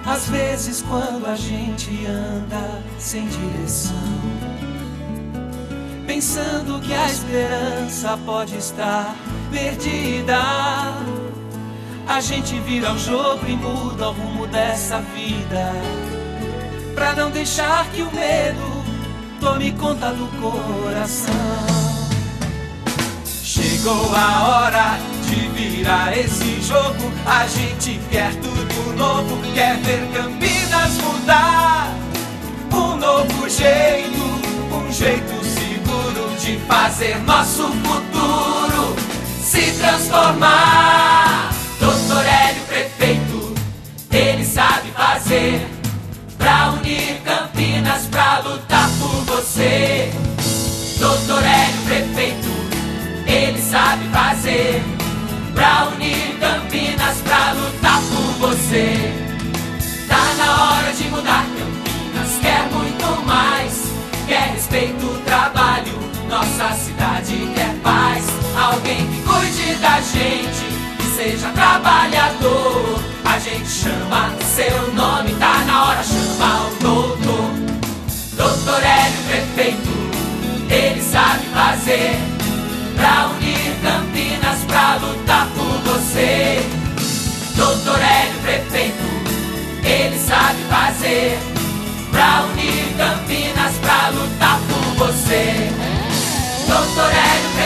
Às vezes quando a gente anda sem direção, pensando que a esperança pode estar perdida, a gente vira o jogo e muda o rumo dessa vida, pra não deixar que o medo tome conta do coração. Chegou a hora de virar esse jogo. A gente quer tudo novo, quer ver Campinas mudar. Um novo jeito, um jeito seguro de fazer nosso futuro se transformar. Doutor Hélio Prefeito, ele sabe fazer pra unir Campinas, pra lutar por você. Doutor Hélio Prefeito, ele sabe fazer pra unir Campinas, pra lutar por você. Tá na hora de mudar Campinas, quer muito mais. Quer respeito, trabalho, nossa cidade quer paz. Alguém que cuide da gente, que seja trabalhador. A gente chama seu nome, tá na hora, chama o doutor. Doutor Hélio Prefeito, ele sabe fazer pra unir Campinas, pra lutar por você. Doutor Hélio Prefeito, ele sabe fazer pra unir Campinas, pra lutar por você. Doutor Hélio